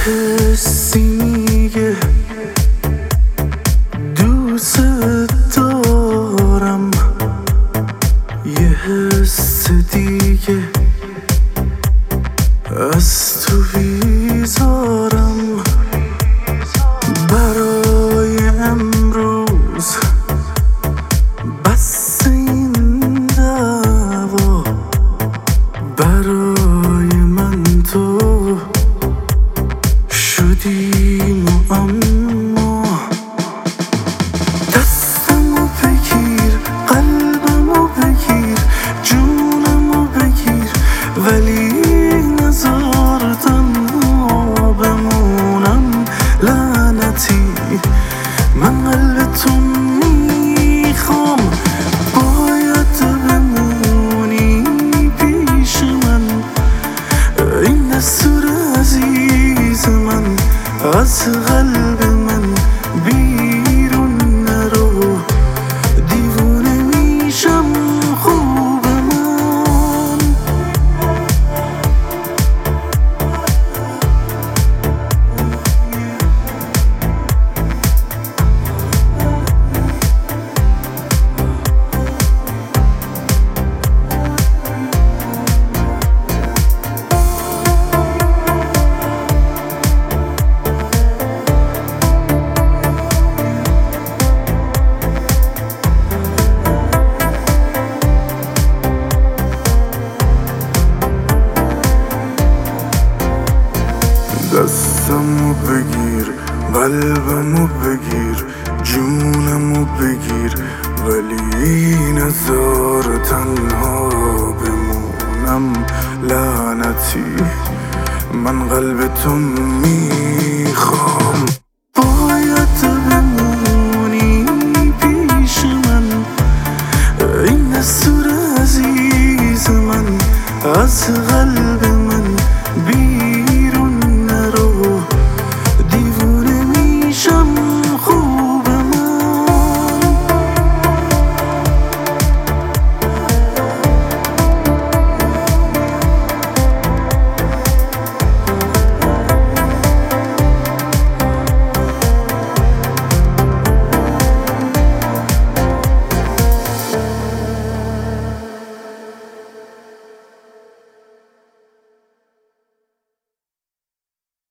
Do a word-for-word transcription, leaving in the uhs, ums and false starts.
حسی میگه دوست دارم، یه حس دیگه از تو بیزارم. برای امروز بس این دعوا، برای من تو شدی معما. دستمو بگیر، قلبمو بگیر، جونمو بگیر، ولی نذار تنها بمونم. لعنتی من قلب تو میخوام، باید بمونی پیش من. این دستور عزیز من از قلب من بیرون نرو، دیوونه میشم خوب من. دستمو بگیر، قلبمو بگیر، جونمو بگیر، ولی نذار تنها بمونم. لعنتی من قلب تو میخوام، باید بمونی پیش من. این دستور عزیز من از قلب